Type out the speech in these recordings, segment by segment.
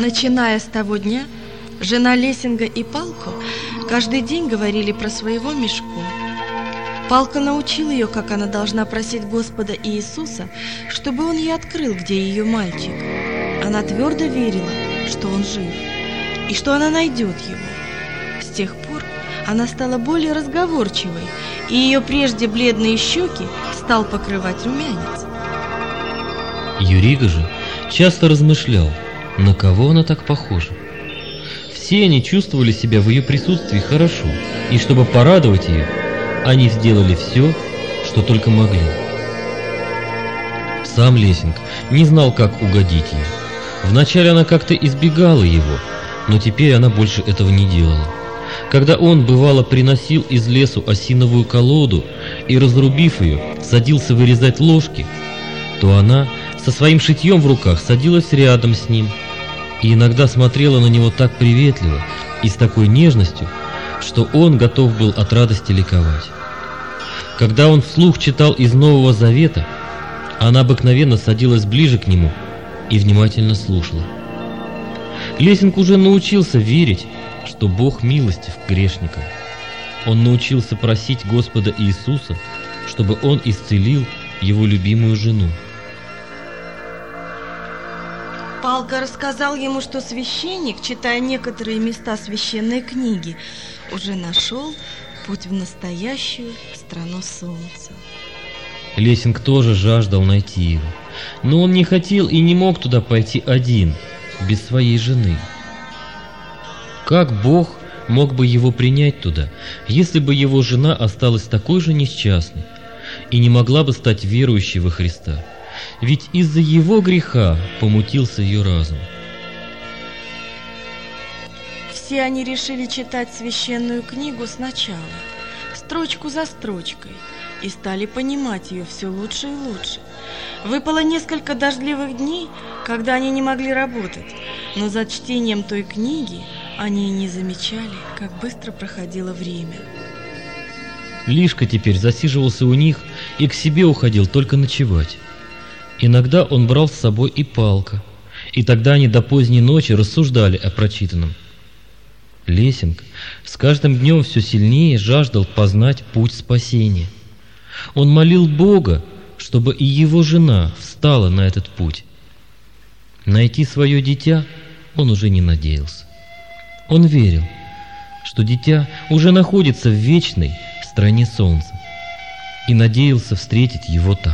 Начиная с того дня, жена Лессинга и Палку каждый день говорили про своего Мишку. Палка научил ее, как она должна просить Господа Иисуса, чтобы он ей открыл, где ее мальчик. Она твердо верила, что он жив, и что она найдет его. С тех пор она стала более разговорчивой, и ее прежде бледные щеки стал покрывать румянец. Юрига же часто размышлял, на кого она так похожа. Все они чувствовали себя в ее присутствии хорошо, и чтобы порадовать ее, они сделали все, что только могли. Сам Лессинг не знал, как угодить ей. Вначале она как-то избегала его, но теперь она больше этого не делала. Когда он, бывало, приносил из лесу осиновую колоду и, разрубив ее, садился вырезать ложки, то она со своим шитьем в руках садилась рядом с ним и иногда смотрела на него так приветливо и с такой нежностью, что он готов был от радости ликовать. Когда он вслух читал из Нового Завета, она обыкновенно садилась ближе к нему и внимательно слушала. Лессинг уже научился верить, что Бог милостив к грешникам. Он научился просить Господа Иисуса, чтобы Он исцелил его любимую жену. Палка рассказал ему, что священник, читая некоторые места священной книги, уже нашел путь в настоящую страну солнца. Лессинг тоже жаждал найти его, но он не хотел и не мог туда пойти один, без своей жены. Как Бог мог бы его принять туда, если бы его жена осталась такой же несчастной и не могла бы стать верующей во Христа? Ведь из-за его греха помутился ее разум. Все они решили читать священную книгу сначала, строчку за строчкой, и стали понимать ее все лучше и лучше. Выпало несколько дождливых дней, когда они не могли работать, но за чтением той книги они и не замечали, как быстро проходило время. Лишка теперь засиживался у них и к себе уходил только ночевать. Иногда он брал с собой и Палка, и тогда они до поздней ночи рассуждали о прочитанном. Лессинг с каждым днем все сильнее жаждал познать путь спасения. Он молил Бога, чтобы и его жена встала на этот путь. Найти свое дитя он уже не надеялся. Он верил, что дитя уже находится в вечной стране солнца, и надеялся встретить его там.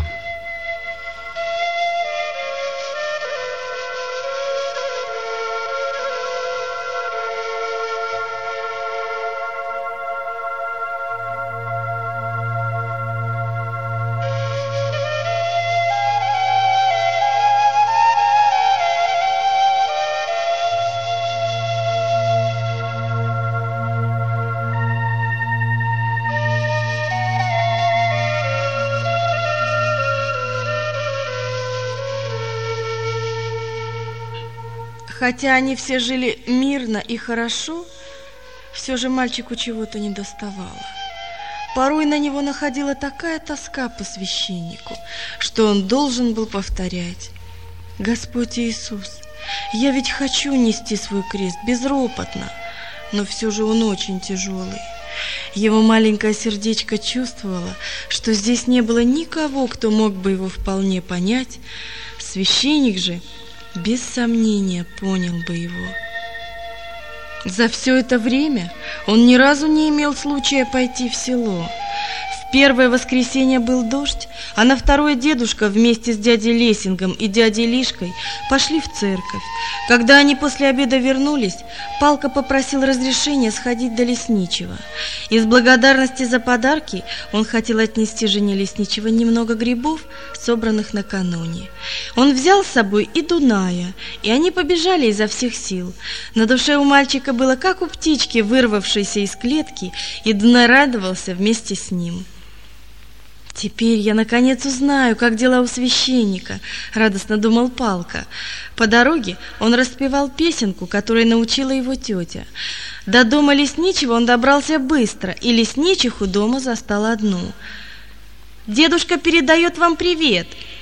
Хотя они все жили мирно и хорошо, все же мальчику чего-то недоставало. Порой на него находила такая тоска по священнику, что он должен был повторять: «Господь Иисус, я ведь хочу нести свой крест безропотно, но все же он очень тяжелый». Его маленькое сердечко чувствовало, что здесь не было никого, кто мог бы его вполне понять. Священник же без сомнения понял бы его. За все это время он ни разу не имел случая пойти в село. В первое воскресенье был дождь, а на второе дедушка вместе с дядей Лессингом и дядей Лишкой пошли в церковь. Когда они после обеда вернулись, Палка попросил разрешения сходить до лесничего. Из благодарности за подарки он хотел отнести жене лесничего немного грибов, собранных накануне. Он взял с собой и Дуная, и они побежали изо всех сил. На душе у мальчика было как у птички, вырвавшейся из клетки, и Дунай радовался вместе с ним. «Теперь я, наконец, узнаю, как дела у священника», — радостно думал Палка. По дороге он распевал песенку, которой научила его тетя. До дома лесничего он добрался быстро, и лесничиху дома застал одну. «Дедушка передает вам привет.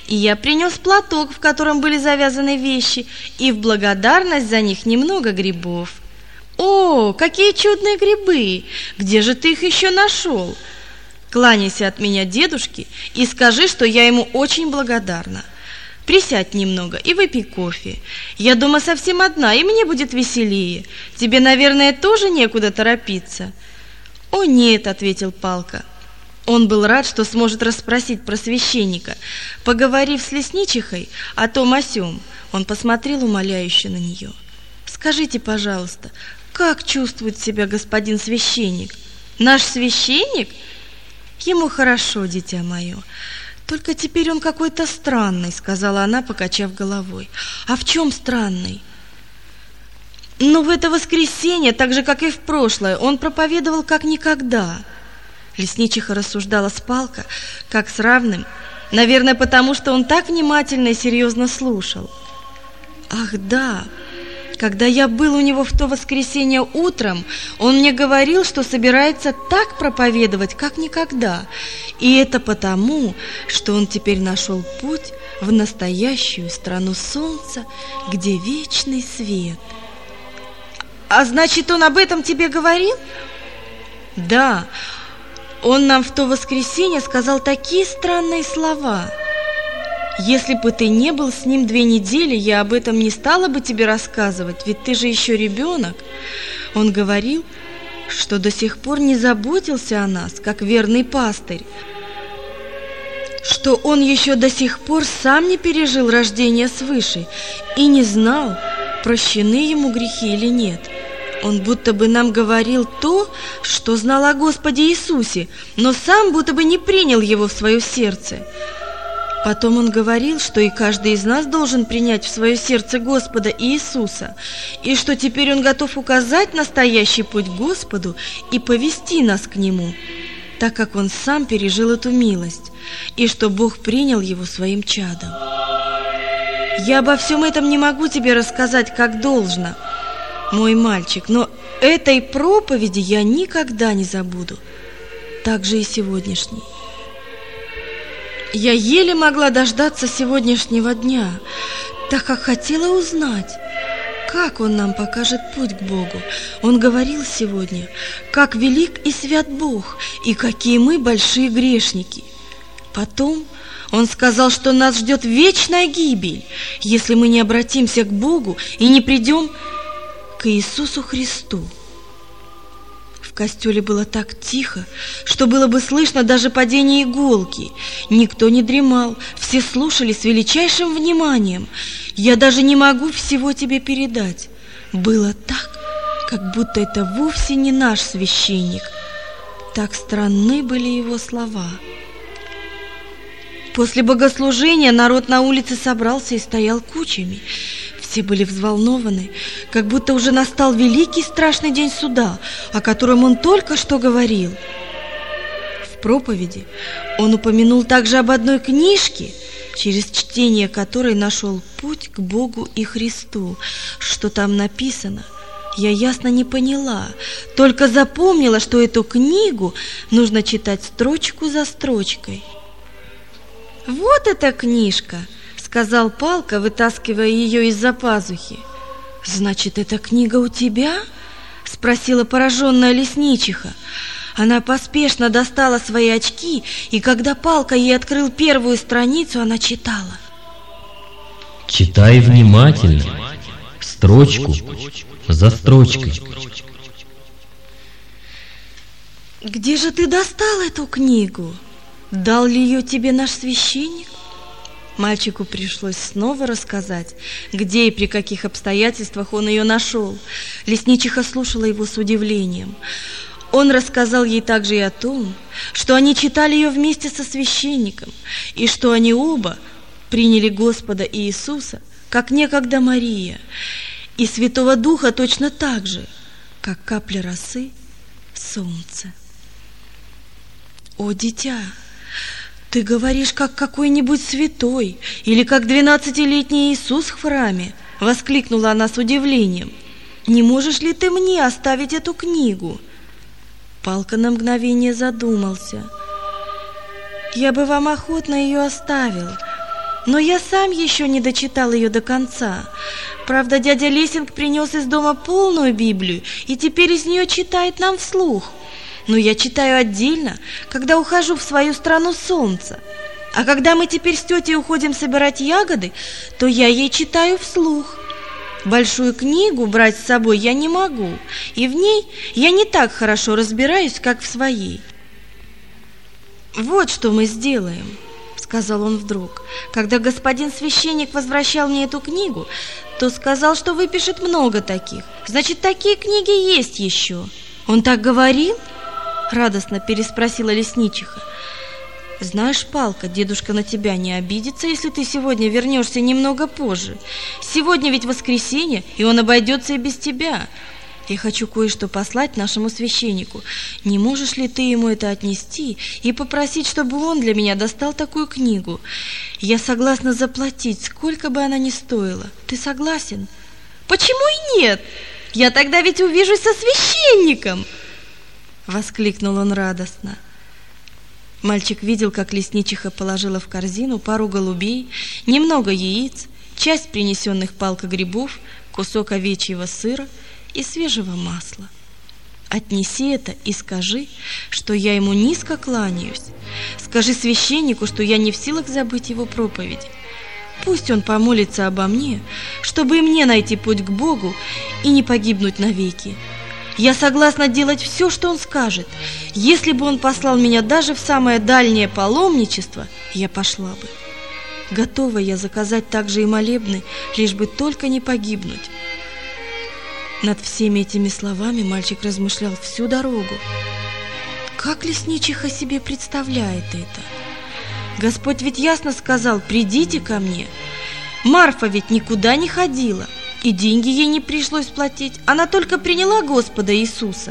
И я принес платок, в котором были завязаны вещи, и в благодарность за них немного грибов. О, какие чудные грибы! Где же ты их еще нашел? Кланяйся от меня дедушке и скажи, что я ему очень благодарна. Присядь немного и выпей кофе. Я дома совсем одна, и мне будет веселее. Тебе, наверное, тоже некуда торопиться. О, нет, ответил Палка. Он был рад, что сможет расспросить про священника. Поговорив с лесничихой о том о сём, он посмотрел умоляюще на нее. Скажите, пожалуйста, как чувствует себя господин священник? Наш священник? Ему хорошо, дитя мое. Только теперь он какой-то странный, сказала она, покачав головой. А в чем странный? Ну, в это воскресенье, так же, как и в прошлое, он проповедовал как никогда. Лесничиха рассуждала с Палка, как с равным, наверное, потому что он так внимательно и серьезно слушал. Ах, да, когда я был у него в то воскресенье утром, он мне говорил, что собирается так проповедовать, как никогда. И это потому, что он теперь нашел путь в настоящую страну солнца, где вечный свет. А значит, он об этом тебе говорил? Да, он нам в то воскресенье сказал такие странные слова. Если бы ты не был с ним 2 недели, я об этом не стала бы тебе рассказывать, ведь ты же еще ребенок. Он говорил, что до сих пор не заботился о нас, как верный пастырь, что он еще до сих пор сам не пережил рождение свыше и не знал, прощены ему грехи или нет. Он будто бы нам говорил то, что знал о Господе Иисусе, но сам будто бы не принял его в свое сердце. Потом он говорил, что и каждый из нас должен принять в свое сердце Господа Иисуса, и что теперь он готов указать настоящий путь к Господу и повести нас к Нему, так как он сам пережил эту милость, и что Бог принял его своим чадом. Я обо всем этом не могу тебе рассказать как должно, мой мальчик, но этой проповеди я никогда не забуду, так же и сегодняшней. Я еле могла дождаться сегодняшнего дня, так как хотела узнать, как он нам покажет путь к Богу. Он говорил сегодня, как велик и свят Бог, и какие мы большие грешники. Потом он сказал, что нас ждет вечная гибель, если мы не обратимся к Богу и не придем к Иисусу Христу. В костеле было так тихо, что было бы слышно даже падение иголки. Никто не дремал, все слушали с величайшим вниманием. Я даже не могу всего тебе передать. Было так, как будто это вовсе не наш священник. Так странны были его слова. После богослужения народ на улице собрался и стоял кучами. Все были взволнованы, как будто уже настал великий страшный день суда, о котором он только что говорил. В проповеди он упомянул также об одной книжке, через чтение которой нашел путь к Богу и Христу. Что там написано, я ясно не поняла, только запомнила, что эту книгу нужно читать строчку за строчкой. «Вот эта книжка», — сказал Палка, вытаскивая ее из-за пазухи. «Значит, эта книга у тебя?» — спросила пораженная лесничиха. Она поспешно достала свои очки, и когда Палка ей открыл первую страницу, она читала. «Читай внимательно, строчку за строчкой». «Где же ты достал эту книгу? Дал ли ее тебе наш священник?» Мальчику пришлось снова рассказать, где и при каких обстоятельствах он ее нашел. Лесничиха слушала его с удивлением. Он рассказал ей также и о том, что они читали ее вместе со священником, и что они оба приняли Господа Иисуса, как некогда Мария, и Святого Духа точно так же, как капля росы солнце. «О, дитя, ты говоришь, как какой-нибудь святой или как 12-летний Иисус в храме!» — воскликнула она с удивлением. «Не можешь ли ты мне оставить эту книгу?» Палка на мгновение задумался. «Я бы вам охотно ее оставил, но я сам еще не дочитал ее до конца. Правда, дядя Лессинг принес из дома полную Библию и теперь из нее читает нам вслух. Но я читаю отдельно, когда ухожу в свою страну солнца. А когда мы теперь с тетей уходим собирать ягоды, то я ей читаю вслух. Большую книгу брать с собой я не могу, и в ней я не так хорошо разбираюсь, как в своей. «Вот что мы сделаем», — сказал он вдруг. «Когда господин священник возвращал мне эту книгу, то сказал, что выпишет много таких. Значит, такие книги есть еще». «Он так говорил?» — радостно переспросила лесничиха. «Знаешь, Палка, дедушка на тебя не обидится, если ты сегодня вернешься немного позже. Сегодня ведь воскресенье, и он обойдется и без тебя. Я хочу кое-что послать нашему священнику. Не можешь ли ты ему это отнести и попросить, чтобы он для меня достал такую книгу? Я согласна заплатить, сколько бы она ни стоила. Ты согласен?» «Почему и нет? Я тогда ведь увижусь со священником!» — воскликнул он радостно. Мальчик видел, как лесничиха положила в корзину пару голубей, немного яиц, часть принесенных Палкой грибов, кусок овечьего сыра и свежего масла. «Отнеси это и скажи, что я ему низко кланяюсь. Скажи священнику, что я не в силах забыть его проповеди. Пусть он помолится обо мне, чтобы и мне найти путь к Богу и не погибнуть навеки. Я согласна делать все, что он скажет. Если бы он послал меня даже в самое дальнее паломничество, я пошла бы. Готова я заказать также и молебны, лишь бы только не погибнуть». Над всеми этими словами мальчик размышлял всю дорогу. Как лесничиха себе представляет это? Господь ведь ясно сказал: «Придите ко мне». Марфа ведь никуда не ходила, и деньги ей не пришлось платить. Она только приняла Господа Иисуса.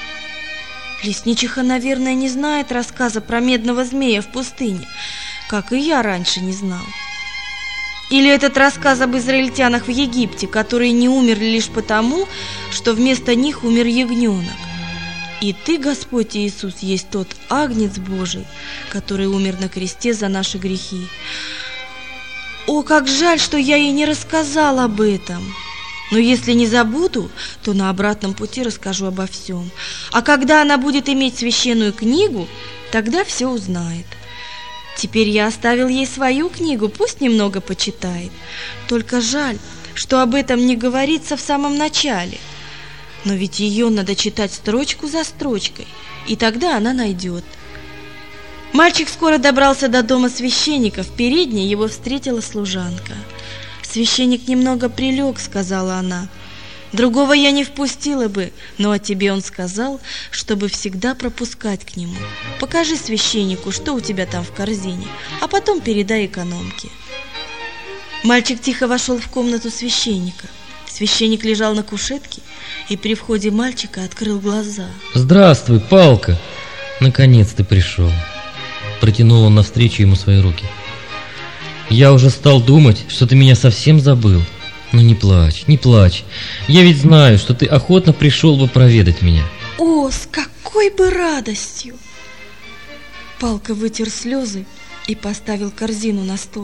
Лесничиха, наверное, не знает рассказа про медного змея в пустыне, как и я раньше не знал. Или этот рассказ об израильтянах в Египте, которые не умерли лишь потому, что вместо них умер ягненок. И ты, Господь Иисус, есть тот Агнец Божий, который умер на кресте за наши грехи. О, как жаль, что я ей не рассказал об этом. Но если не забуду, то на обратном пути расскажу обо всем. А когда она будет иметь священную книгу, тогда все узнает. Теперь я оставил ей свою книгу, пусть немного почитает. Только жаль, что об этом не говорится в самом начале. Но ведь ее надо читать строчку за строчкой, и тогда она найдет. Мальчик скоро добрался до дома священника. В передней его встретила служанка. «Священник немного прилег», — сказала она. «Другого я не впустила бы, но о тебе он сказал, чтобы всегда пропускать к нему. Покажи священнику, что у тебя там в корзине, а потом передай экономке». Мальчик тихо вошел в комнату священника. Священник лежал на кушетке и при входе мальчика открыл глаза. «Здравствуй, Палка! Наконец ты пришел!» Протянул он навстречу ему свои руки. «Я уже стал думать, что ты меня совсем забыл. Но не плачь, не плачь. Я ведь знаю, что ты охотно пришел бы проведать меня». «О, с какой бы радостью!» Палка вытер слезы и поставил корзину на стол.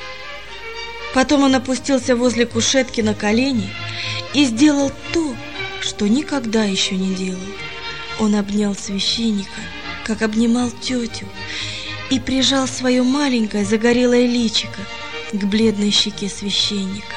Потом он опустился возле кушетки на колени и сделал то, что никогда еще не делал. Он обнял священника, как обнимал тетю, и прижал свое маленькое загорелое личико к бледной щеке священника.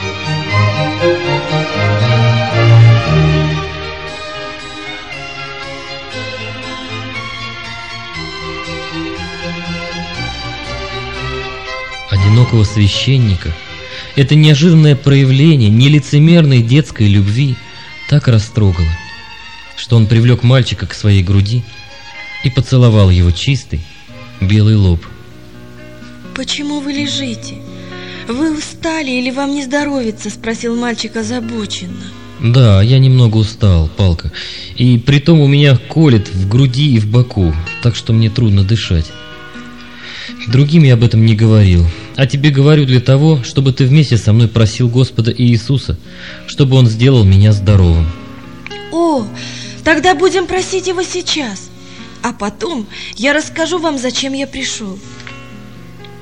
Одинокого священника это неожиданное проявление нелицемерной детской любви так растрогало, что он привлек мальчика к своей груди и поцеловал его чистый белый лоб. «Почему вы лежите? Вы устали или вам не здоровится?» — спросил мальчик озабоченно. «Да, я немного устал, Палка, и притом у меня колет в груди и в боку, так что мне трудно дышать. Другим я об этом не говорил, а тебе говорю для того, чтобы ты вместе со мной просил Господа Иисуса, чтобы Он сделал меня здоровым». «О, тогда будем просить Его сейчас, а потом я расскажу вам, зачем я пришел».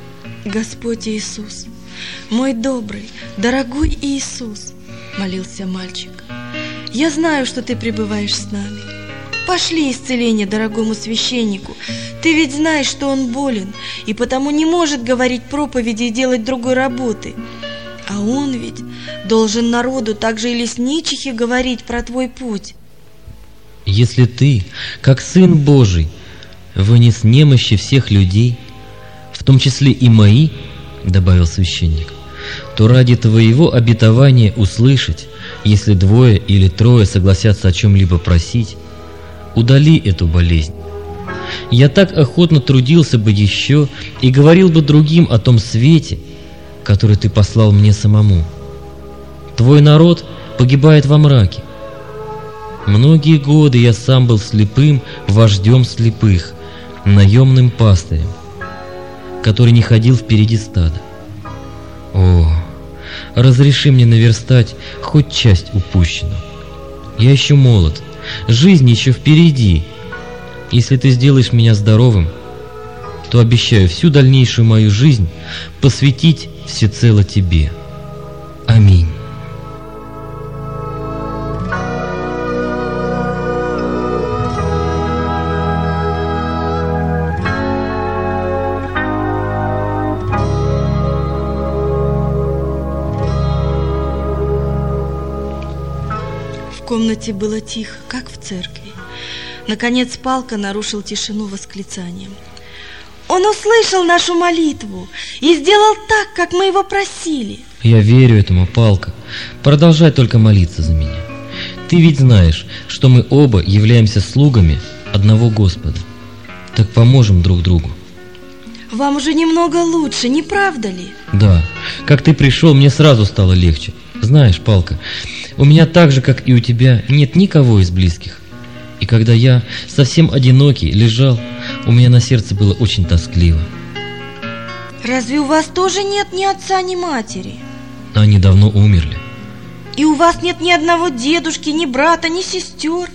Господь Иисус, мой добрый, дорогой Иисус, молился мальчик, я знаю, что ты пребываешь с нами. Пошли исцеление дорогому священнику. Ты ведь знаешь, что он болен, и потому не может говорить проповеди и делать другой работы. А он ведь должен народу также и лесничихе говорить про твой путь. Если ты, как Сын Божий, вынес немощи всех людей, в том числе и мои, добавил священник, то ради твоего обетования услышать, если 2 или 3 согласятся о чем-либо просить, удали эту болезнь. Я так охотно трудился бы еще и говорил бы другим о том свете, который ты послал мне самому. Твой народ погибает во мраке. Многие годы я сам был слепым вождем слепых, наемным пастырем, который не ходил впереди стада. О, разреши мне наверстать хоть часть упущенного. Я еще молод, жизнь еще впереди. Если ты сделаешь меня здоровым, то обещаю всю дальнейшую мою жизнь посвятить всецело тебе. Аминь. В комнате было тихо, как в церкви. Наконец Палка нарушил тишину восклицанием. Он услышал нашу молитву и сделал так, как мы его просили. Я верю этому, Палка. Продолжай только молиться за меня. Ты ведь знаешь, что мы оба являемся слугами одного Господа. Так поможем друг другу. Вам уже немного лучше, не правда ли? Да, как ты пришел, мне сразу стало легче. Знаешь, Палка, у меня так же, как и у тебя, нет никого из близких. И когда я, совсем одинокий, лежал, у меня на сердце было очень тоскливо. Разве у вас тоже нет ни отца, ни матери? Они давно умерли. И у вас нет ни одного дедушки, ни брата, ни сестер?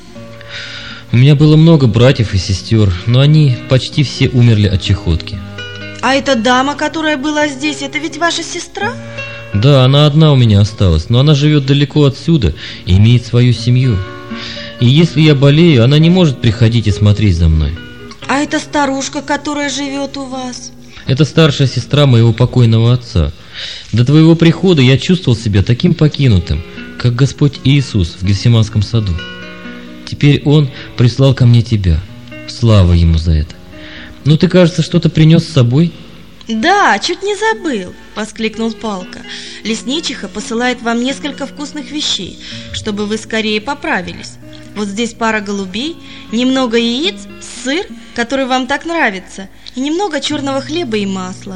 У меня было много братьев и сестер, но они почти все умерли от чахотки. А эта дама, которая была здесь, это ведь ваша сестра? Да, она одна у меня осталась, но она живет далеко отсюда и имеет свою семью. И если я болею, она не может приходить и смотреть за мной. А эта старушка, которая живет у вас? Это старшая сестра моего покойного отца. До твоего прихода я чувствовал себя таким покинутым, как Господь Иисус в Гефсиманском саду. Теперь Он прислал ко мне тебя. Слава Ему за это. Ну ты, кажется, что-то принес с собой? Да, чуть не забыл, воскликнул Палка. Лесничиха посылает вам несколько вкусных вещей, чтобы вы скорее поправились. Вот здесь пара голубей, немного яиц, сыр, который вам так нравится, и немного черного хлеба и масла.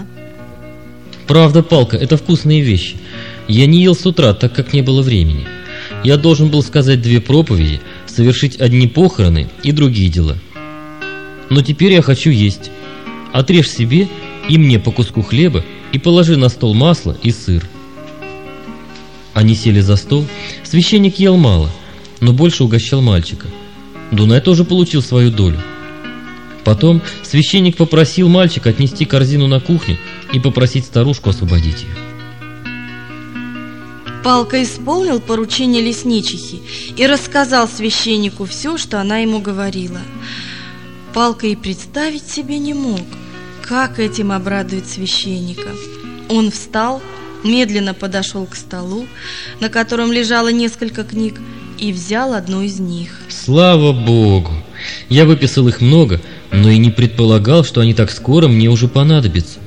Правда, Палка, это вкусные вещи. Я не ел с утра, так как не было времени. Я должен был сказать 2 проповеди, совершить одни похороны и другие дела. Но теперь я хочу есть. Отрежь себе и мне по куску хлеба и положи на стол масло и сыр. Они сели за стол. Священник ел мало, но больше угощал мальчика. Дунай тоже получил свою долю. Потом священник попросил мальчика отнести корзину на кухню и попросить старушку освободить ее. Палка исполнил поручение лесничихи и рассказал священнику все, что она ему говорила. Палка и представить себе не мог, как этим обрадует священника. Он встал, медленно подошел к столу, на котором лежало несколько книг, и взял одну из них. Слава Богу! Я выписал их много, но и не предполагал, что они так скоро мне уже понадобятся.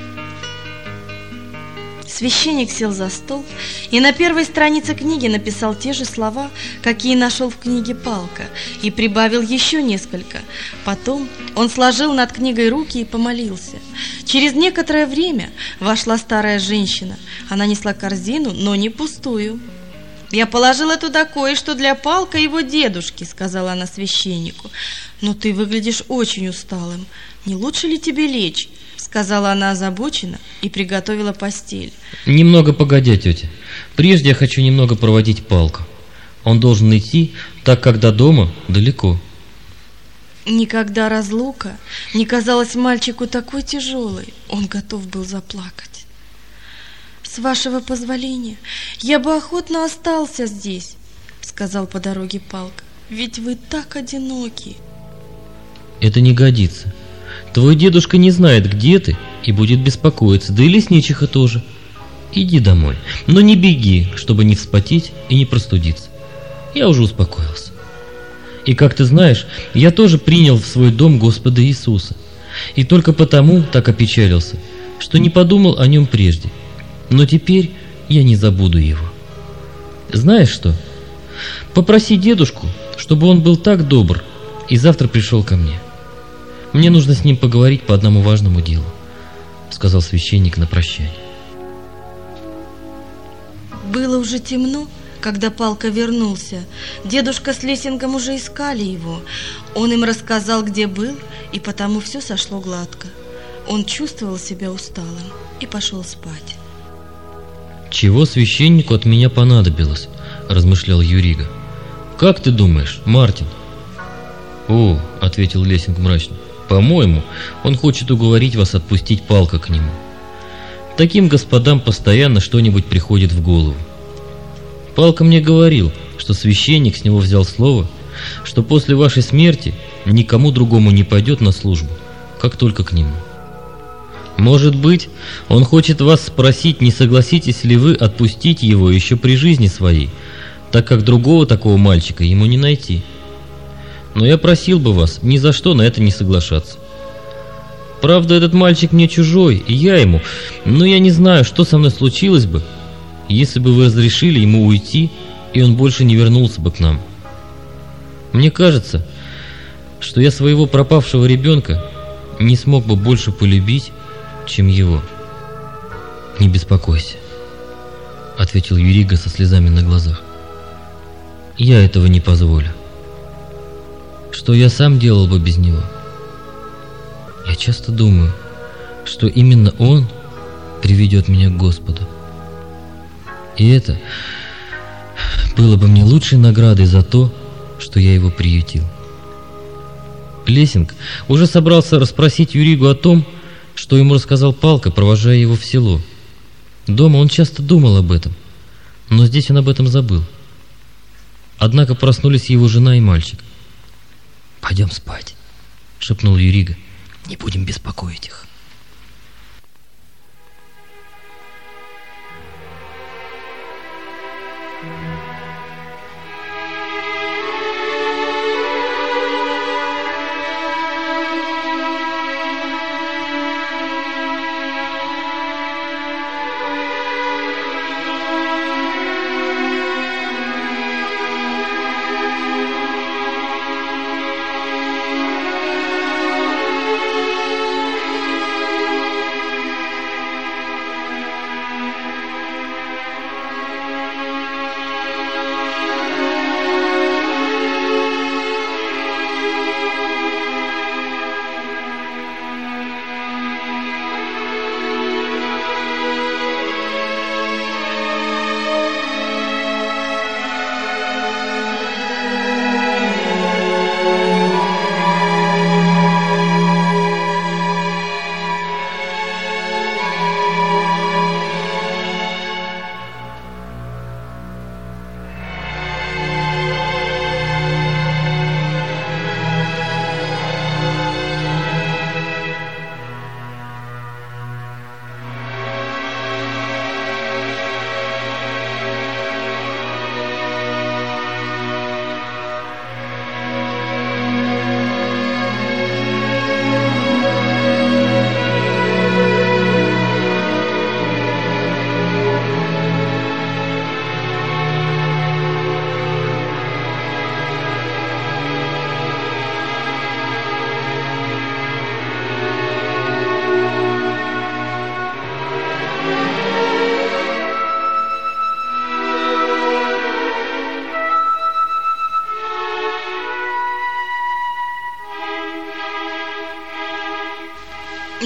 Священник сел за стол и на первой странице книги написал те же слова, какие нашел в книге Палка, и прибавил еще несколько. Потом он сложил над книгой руки и помолился. Через некоторое время вошла старая женщина. Она несла корзину, но не пустую. «Я положила туда кое-что для Палка и его дедушки», — сказала она священнику. «Но ты выглядишь очень усталым. Не лучше ли тебе лечь?» — сказала она озабоченно и приготовила постель. Немного погодя, тетя. Прежде я хочу немного проводить Палку. Он должен идти, так как до дома далеко. Никогда разлука не казалась мальчику такой тяжелой, он готов был заплакать. «С вашего позволения, я бы охотно остался здесь», — сказал по дороге Палка, — «ведь вы так одиноки». «Это не годится. Твой дедушка не знает, где ты, и будет беспокоиться, да и лесничиха тоже. Иди домой, но не беги, чтобы не вспотеть и не простудиться. Я уже успокоился. И, как ты знаешь, я тоже принял в свой дом Господа Иисуса, и только потому так опечалился, что не подумал о нем прежде. Но теперь я не забуду его. Знаешь что? Попроси дедушку, чтобы он был так добр и завтра пришел ко мне. Мне нужно с ним поговорить по одному важному делу», — сказал священник на прощание. Было уже темно, когда Палка вернулся. Дедушка с Лесингом уже искали его. Он им рассказал, где был, и потому все сошло гладко. Он чувствовал себя усталым и пошел спать. «Чего священнику от меня понадобилось?» — размышлял Юрига. «Как ты думаешь, Мартин?» «О», — ответил Лесинг мрачно, — «по-моему, он хочет уговорить вас отпустить Палка к нему. Таким господам постоянно что-нибудь приходит в голову. Палка мне говорил, что священник с него взял слово, что после вашей смерти никому другому не пойдет на службу, как только к нему. Может быть, он хочет вас спросить, не согласитесь ли вы отпустить его еще при жизни своей, так как другого такого мальчика ему не найти. Но я просил бы вас ни за что на это не соглашаться. Правда, этот мальчик мне чужой, и я ему, но я не знаю, что со мной случилось бы, если бы вы разрешили ему уйти, и он больше не вернулся бы к нам. Мне кажется, что я своего пропавшего ребенка не смог бы больше полюбить, чем его». «Не беспокойся», — ответил Юрига со слезами на глазах. «Я этого не позволю. Что я сам делал бы без него? Я часто думаю, что именно он приведет меня к Господу. И это было бы мне лучшей наградой за то, что я его приютил». Лесинг уже собрался расспросить Юригу о том, что ему рассказал Палка, провожая его в село. Дома он часто думал об этом, но здесь он об этом забыл. Однако проснулись его жена и мальчик. «Пойдем спать», — шепнул Юрига. «Не будем беспокоить их».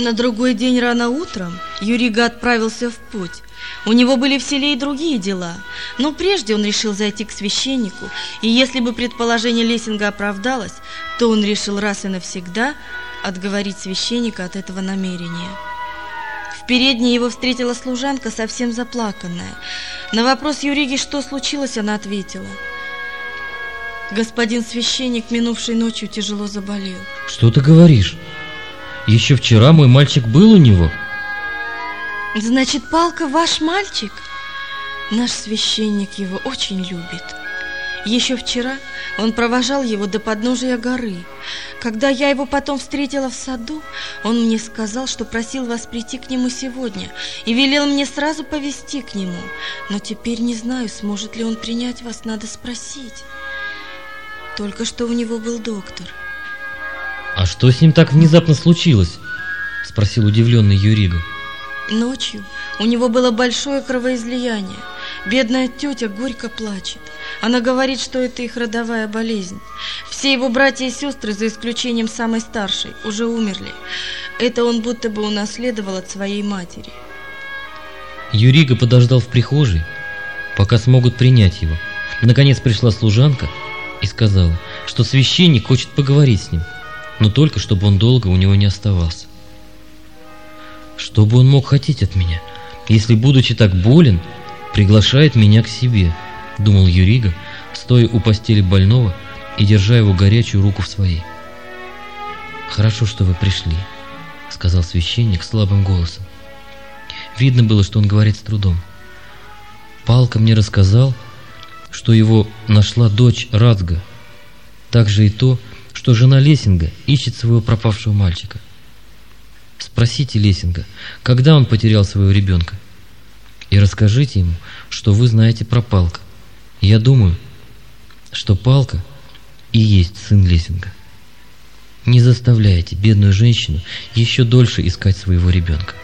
На другой день рано утром Юрига отправился в путь. У него были в селе и другие дела, но прежде он решил зайти к священнику, и если бы предположение Лессинга оправдалось, то он решил раз и навсегда отговорить священника от этого намерения. В передней его встретила служанка, совсем заплаканная. На вопрос Юриги, что случилось, она ответила: господин священник минувшей ночью тяжело заболел. Что ты говоришь? Еще вчера мой мальчик был у него. Значит, Палка ваш мальчик? Наш священник его очень любит. Еще вчера он провожал его до подножия горы. Когда я его потом встретила в саду, он мне сказал, что просил вас прийти к нему сегодня и велел мне сразу повести к нему. Но теперь не знаю, сможет ли он принять вас, надо спросить. Только что у него был доктор. А что с ним так внезапно случилось? Спросил удивленный Юрига. Ночью у него было большое кровоизлияние. Бедная тетя горько плачет. Она говорит, что это их родовая болезнь. Все его братья и сестры, за исключением самой старшей, уже умерли. Это он будто бы унаследовал от своей матери. Юрига подождал в прихожей, пока смогут принять его. Наконец пришла служанка и сказала, что священник хочет поговорить с ним, но только чтобы он долго у него не оставался. Что бы он мог хотеть от меня, если, будучи так болен, приглашает меня к себе, думал Юрига, стоя у постели больного и держа его горячую руку в своей. Хорошо, что вы пришли, сказал священник слабым голосом. Видно было, что он говорит с трудом. Палка мне рассказал, что его нашла дочь Рацга, также и то, что жена Лессинга ищет своего пропавшего мальчика. Спросите Лессинга, когда он потерял своего ребенка, и расскажите ему, что вы знаете про Палка. Я думаю, что Палка и есть сын Лессинга. Не заставляйте бедную женщину еще дольше искать своего ребенка.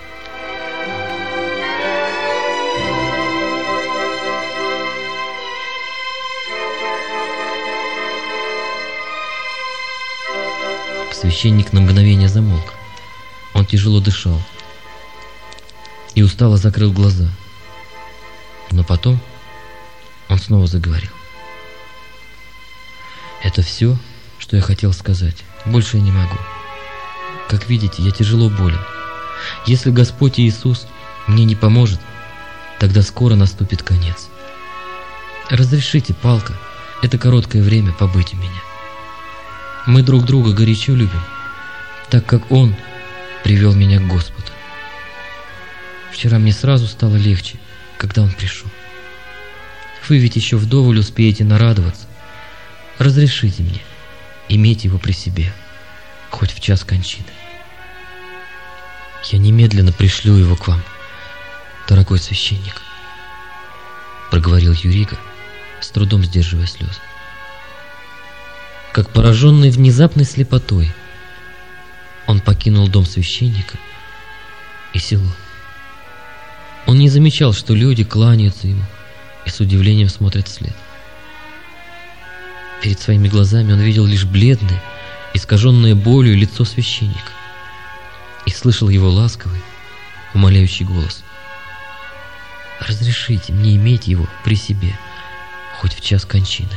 Священник на мгновение замолк. Он тяжело дышал и устало закрыл глаза. Но потом он снова заговорил. Это все, что я хотел сказать. Больше я не могу. Как видите, я тяжело болен. Если Господь Иисус мне не поможет, тогда скоро наступит конец. Разрешите, Палка, это короткое время побыть у меня. Мы друг друга горячо любим, так как Он привел меня к Господу. Вчера мне сразу стало легче, когда Он пришел. Вы ведь еще вдоволь успеете нарадоваться. Разрешите мне иметь его при себе, хоть в час кончины. Я немедленно пришлю его к вам, дорогой священник, проговорил Юрига, с трудом сдерживая слезы. Как пораженный внезапной слепотой, он покинул дом священника и село. Он не замечал, что люди кланяются ему и с удивлением смотрят вслед. Перед своими глазами он видел лишь бледное, искаженное болью лицо священника и слышал его ласковый, умоляющий голос. «Разрешите мне иметь его при себе, хоть в час кончины».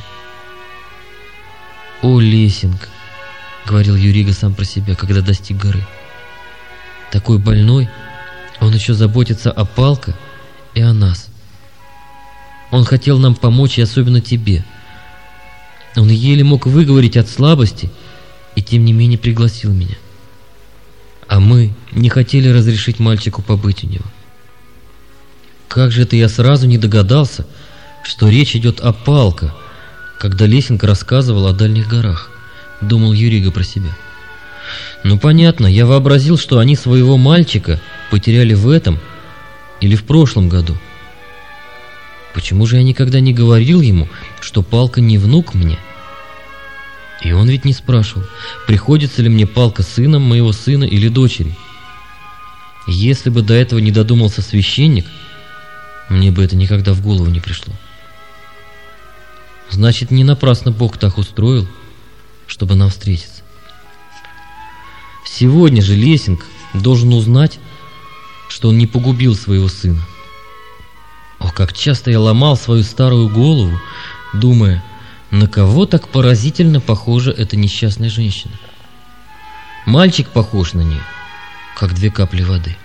«О, Лессинг!» — говорил Юрига сам про себя, когда достиг горы. «Такой больной, он еще заботится о Палка и о нас. Он хотел нам помочь, и особенно тебе. Он еле мог выговорить от слабости, и тем не менее пригласил меня. А мы не хотели разрешить мальчику побыть у него. Как же это я сразу не догадался, что речь идет о Палка, когда Лессинг рассказывал о дальних горах», — думал Юрига про себя. «Ну понятно, я вообразил, что они своего мальчика потеряли в этом или в прошлом году. Почему же я никогда не говорил ему, что Палка не внук мне? И он ведь не спрашивал, приходится ли мне Палка сыном моего сына или дочери. Если бы до этого не додумался священник, мне бы это никогда в голову не пришло. Значит, не напрасно Бог так устроил, чтобы нам встретиться. Сегодня же Лессинг должен узнать, что он не погубил своего сына. Ох, как часто я ломал свою старую голову, думая, на кого так поразительно похожа эта несчастная женщина. Мальчик похож на нее, как 2 капли воды.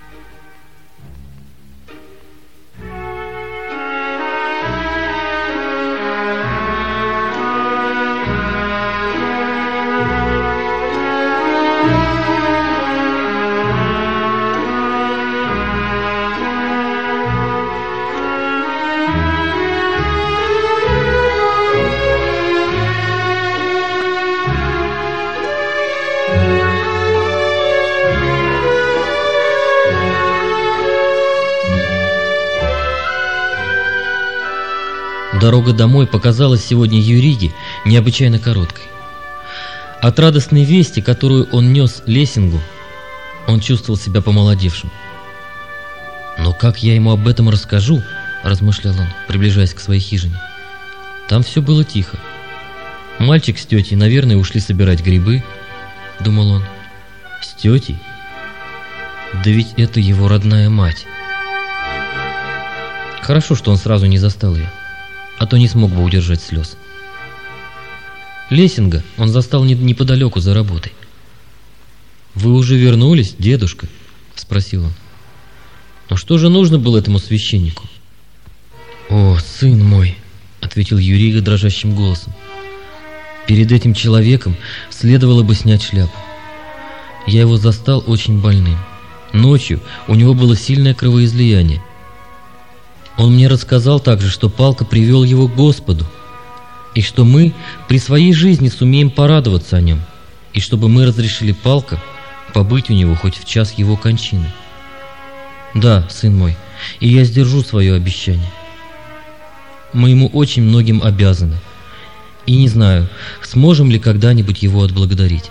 Дорога домой показалась сегодня Юриге необычайно короткой. От радостной вести, которую он нес Лессингу, он чувствовал себя помолодевшим. «Но как я ему об этом расскажу?» – размышлял он, приближаясь к своей хижине. Там все было тихо. Мальчик с тетей, наверное, ушли собирать грибы, думал он. С тетей? Да ведь это его родная мать. Хорошо, что он сразу не застал ее, а то не смог бы удержать слез. Лессинга он застал неподалеку за работой. «Вы уже вернулись, дедушка?» – спросил он. «Но что же нужно было этому священнику?» «О, сын мой!» – ответил Юрига дрожащим голосом. «Перед этим человеком следовало бы снять шляпу. Я его застал очень больным. Ночью у него было сильное кровоизлияние. Он мне рассказал также, что Палка привел его к Господу, и что мы при своей жизни сумеем порадоваться о нем, и чтобы мы разрешили Палка побыть у него хоть в час его кончины. Да, сын мой, и я сдержу свое обещание. Мы ему очень многим обязаны, и не знаю, сможем ли когда-нибудь его отблагодарить.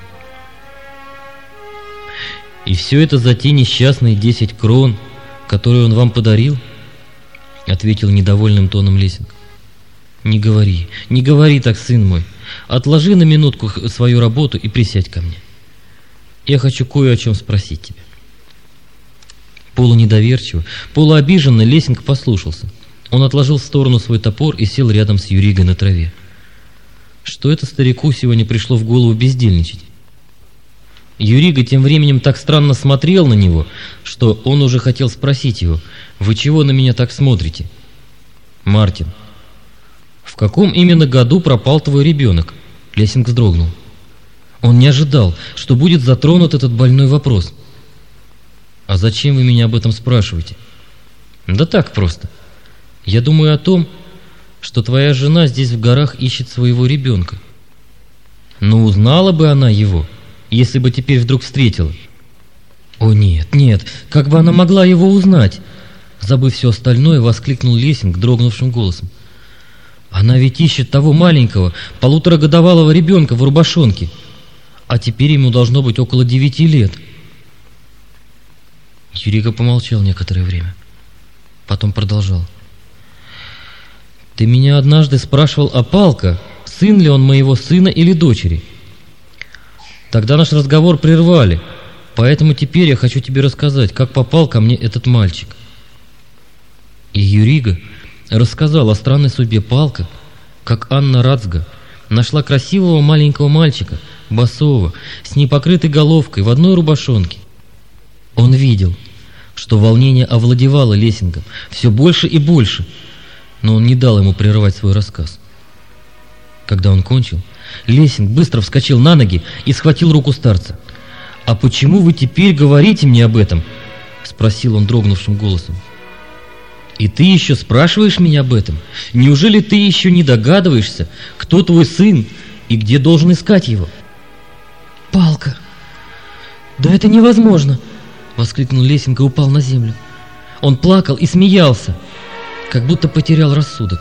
И все это за те несчастные 10 крон, которые он вам подарил?» — ответил недовольным тоном Лессинг. Не говори так, сын мой. Отложи на минутку свою работу и присядь ко мне. Я хочу кое о чем спросить тебя». Полунедоверчиво, полуобиженно Лессинг послушался. Он отложил в сторону свой топор и сел рядом с Юригой на траве. Что это старику сегодня пришло в голову бездельничать? Юрига тем временем так странно смотрел на него, что он уже хотел спросить его: «Вы чего на меня так смотрите?» «Мартин, в каком именно году пропал твой ребенок?» Лессинг вздрогнул. Он не ожидал, что будет затронут этот больной вопрос. «А зачем вы меня об этом спрашиваете?» «Да так просто. Я думаю о том, что твоя жена здесь в горах ищет своего ребенка. Но узнала бы она его, если бы теперь вдруг встретила». «О нет, как бы она могла его узнать?» Забыв все остальное, воскликнул Лессинг дрогнувшим голосом. «Она ведь ищет того маленького, 1,5-годовалого ребенка в рубашонке, а теперь ему должно быть около 9 лет». Юрига помолчал некоторое время, потом продолжал. «Ты меня однажды спрашивал о Палка, сын ли он моего сына или дочери. Тогда наш разговор прервали, поэтому теперь я хочу тебе рассказать, как попал ко мне этот мальчик». И Юрига рассказал о странной судьбе Палка, как Анна Рацга нашла красивого маленького мальчика, босого, с непокрытой головкой, в одной рубашонке. Он видел, что волнение овладевало Лессингом все больше и больше, но он не дал ему прервать свой рассказ. Когда он кончил, Лессинг быстро вскочил на ноги и схватил руку старца. «А почему вы теперь говорите мне об этом?» — спросил он дрогнувшим голосом. «И ты еще спрашиваешь меня об этом? Неужели ты еще не догадываешься, кто твой сын и где должен искать его?» «Палка! Да это невозможно!» — воскликнул Лессинг и упал на землю. Он плакал и смеялся, как будто потерял рассудок.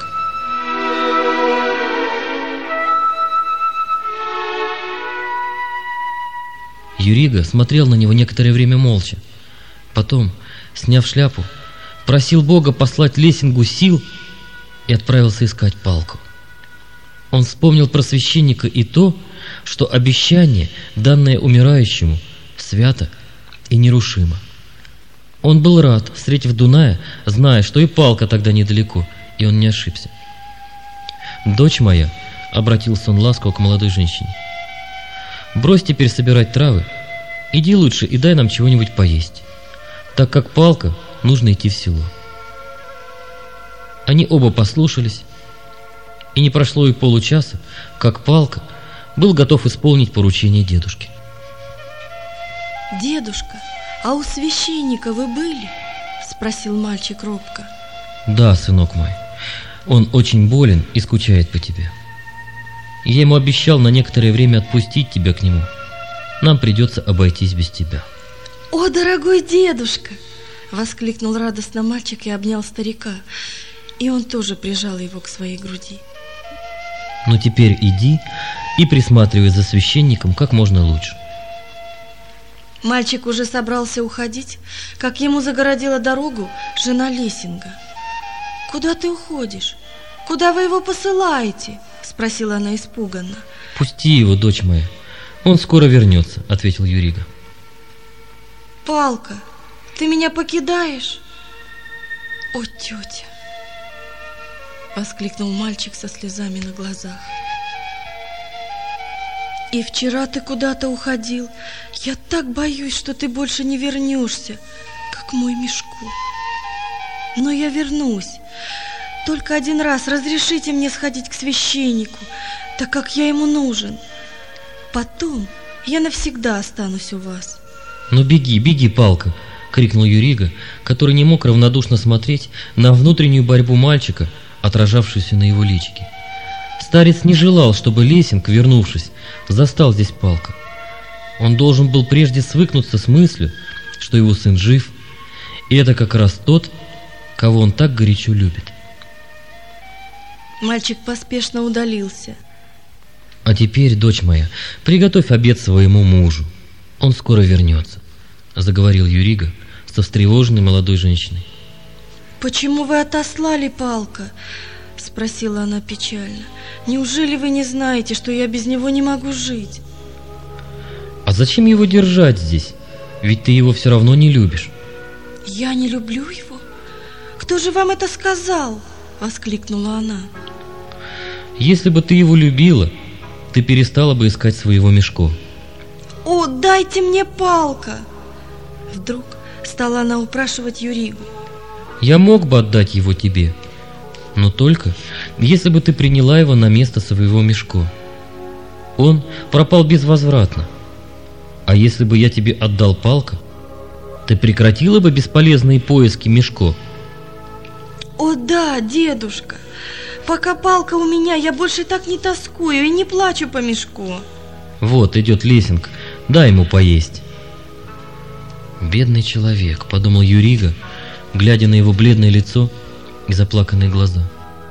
Юрига смотрел на него некоторое время молча. Потом, сняв шляпу, просил Бога послать Лессингу сил и отправился искать Палку. Он вспомнил про священника и то, что обещание, данное умирающему, свято и нерушимо. Он был рад, встретив Дуная, зная, что и палка тогда недалеко, и он не ошибся. «Дочь моя», — обратился он ласково к молодой женщине, — «брось теперь собирать травы, иди лучше и дай нам чего-нибудь поесть, так как палка нужно идти в село». Они оба послушались, и не прошло и получаса, как палка был готов исполнить поручение дедушки. «Дедушка, а у священника вы были?» — спросил мальчик робко. «Да, сынок мой, он очень болен и скучает по тебе. Я ему обещал на некоторое время отпустить тебя к нему. Нам придется обойтись без тебя». «О, дорогой дедушка!» — воскликнул радостно мальчик и обнял старика, и он тоже прижал его к своей груди. «Ну теперь иди и присматривай за священником как можно лучше». Мальчик уже собрался уходить, как ему загородила дорогу жена Лессинга. «Куда ты уходишь? Куда вы его посылаете?» — спросила она испуганно. «Пусти его, дочь моя, он скоро вернется», — ответил Юрига. «Палка, ты меня покидаешь?» «О, тетя!» — воскликнул мальчик со слезами на глазах. «И вчера ты куда-то уходил. Я так боюсь, что ты больше не вернешься, как мой Мишко. Но я вернусь. Только один раз разрешите мне сходить к священнику, так как я ему нужен. Потом я навсегда останусь у вас». «Ну беги, беги, палка!» — крикнул Юрига, который не мог равнодушно смотреть на внутреннюю борьбу мальчика, отражавшуюся на его личике. Старец не желал, чтобы Лессинг, вернувшись, застал здесь палка. Он должен был прежде свыкнуться с мыслью, что его сын жив, и это как раз тот, кого он так горячо любит. Мальчик поспешно удалился. «А теперь, дочь моя, приготовь обед своему мужу. Он скоро вернется», — заговорил Юрига со встревоженной молодой женщиной. «Почему вы отослали палка?» — спросила она печально. «Неужели вы не знаете, что я без него не могу жить?» «А зачем его держать здесь? Ведь ты его все равно не любишь». «Я не люблю его? Кто же вам это сказал?» — воскликнула она. «Если бы ты его любила, ты перестала бы искать своего Мишко». «О, дайте мне палка!» Вдруг стала она упрашивать Юригу. «Я мог бы отдать его тебе, но только если бы ты приняла его на место своего Мишко. Он пропал безвозвратно. А если бы я тебе отдал палка, ты прекратила бы бесполезные поиски Мишко». «О да, дедушка, пока палка у меня, я больше так не тоскую и не плачу по Мишко». «Вот идет Лессинг, дай ему поесть». «Бедный человек», — подумал Юрига, глядя на его бледное лицо и заплаканные глаза.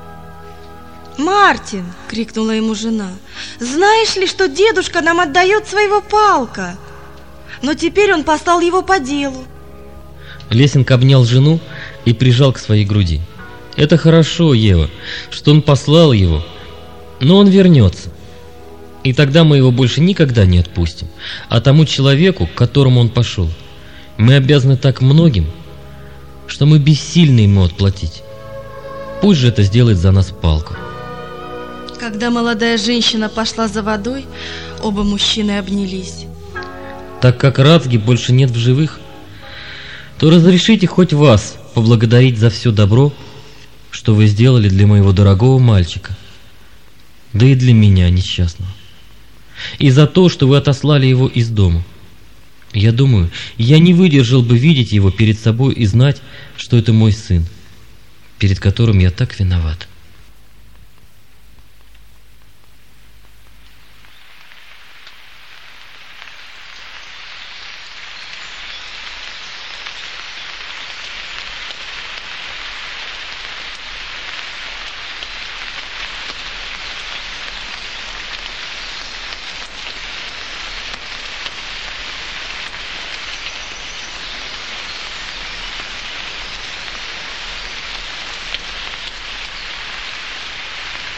«Мартин!» — крикнула ему жена. «Знаешь ли, что дедушка нам отдает своего палка? Но теперь он послал его по делу». Лессинг обнял жену и прижал к своей груди. «Это хорошо, Ева, что он послал его, но он вернется. И тогда мы его больше никогда не отпустим. А тому человеку, к которому он пошел, мы обязаны так многим, что мы бессильны ему отплатить. Пусть же это сделает за нас палка». Когда молодая женщина пошла за водой, оба мужчины обнялись. «Так как Рацги больше нет в живых, то разрешите хоть вас поблагодарить за все добро, что вы сделали для моего дорогого мальчика, да и для меня, несчастного, и за то, что вы отослали его из дома. Я думаю, я не выдержал бы видеть его перед собой и знать, что это мой сын, перед которым я так виноват».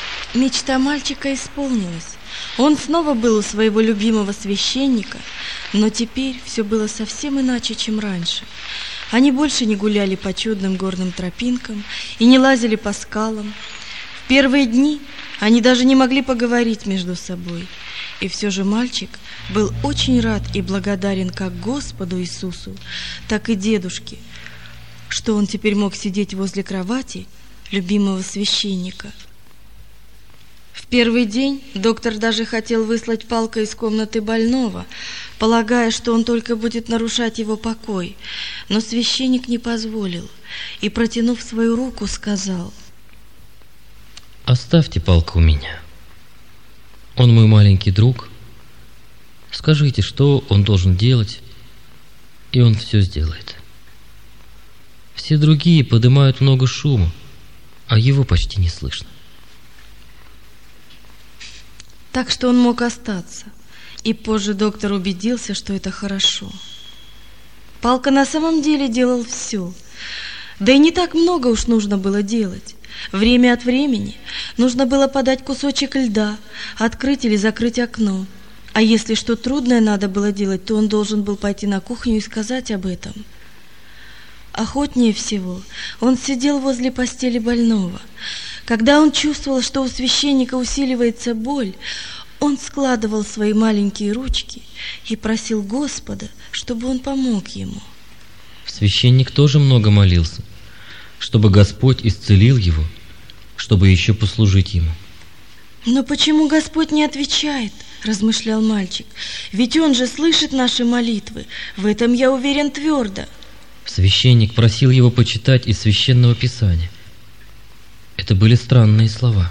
Мечта мальчика исполнилась. Он снова был у своего любимого священника, Но теперь все было совсем иначе, чем раньше. Они больше не гуляли по чудным горным тропинкам и не лазили по скалам. В первые дни они даже не могли поговорить между собой. И все же мальчик был очень рад и благодарен как Господу Иисусу, так и дедушке, что он теперь мог сидеть возле кровати любимого священника. В первый день доктор даже хотел выслать Палка из комнаты больного, полагая, что он только будет нарушать его покой, но священник не позволил и, протянув свою руку, сказал: «Оставьте Палка у меня. Он мой маленький друг. Скажите, что он должен делать, и он все сделает. Все другие поднимают много шума, а его почти не слышно». Так что он мог остаться, и позже доктор убедился, что это хорошо. Палка на самом деле делал все, да и не так много уж нужно было делать. Время от времени нужно было подать кусочек льда, открыть или закрыть окно. А если что трудное надо было делать, то он должен был пойти на кухню и сказать об этом. Охотнее всего он сидел возле постели больного. Когда он чувствовал, что у священника усиливается боль, он складывал свои маленькие ручки и просил Господа, чтобы он помог ему. Священник тоже много молился, чтобы Господь исцелил его, чтобы еще послужить ему. «Но почему Господь не отвечает?» – размышлял мальчик. «Ведь Он же слышит наши молитвы, в этом я уверен твердо». Священник просил его почитать из Священного Писания. Это были странные слова.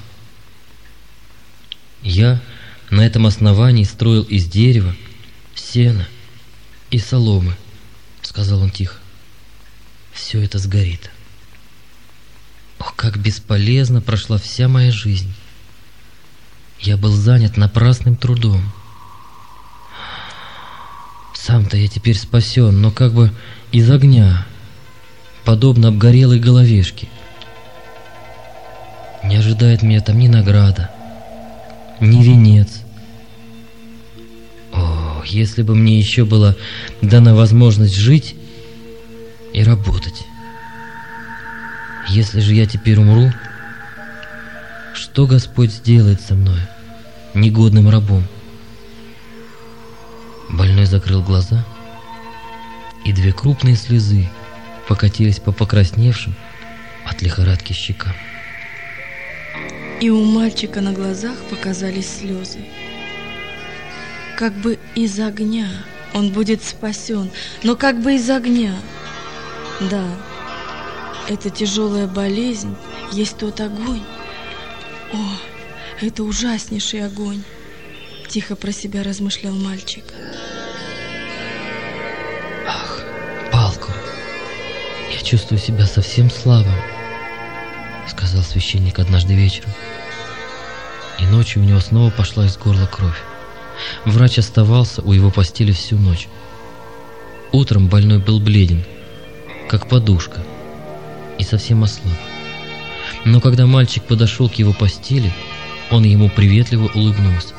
«Я на этом основании строил из дерева, сена и соломы», — сказал он тихо. «Все это сгорит. Ох, как бесполезно прошла вся моя жизнь. Я был занят напрасным трудом. Сам-то я теперь спасен, но как бы из огня, подобно обгорелой головешке. Не ожидает меня там ни награда, ни венец. О, если бы мне еще была дана возможность жить и работать. Если же я теперь умру, что Господь сделает со мной, негодным рабом?» Больной закрыл глаза, и 2 крупные слезы покатились по покрасневшим от лихорадки щекам. И у мальчика на глазах показались слезы. Как бы из огня он будет спасен, но как бы из огня. Да, эта тяжелая болезнь есть тот огонь. О, это ужаснейший огонь, тихо про себя размышлял мальчик. «Ах, Палку, я чувствую себя совсем слабым», — сказал священник однажды вечером. И ночью у него снова пошла из горла кровь. Врач оставался у его постели всю ночь. Утром больной был бледен, как подушка, и совсем ослаб. Но когда мальчик подошел к его постели, он ему приветливо улыбнулся.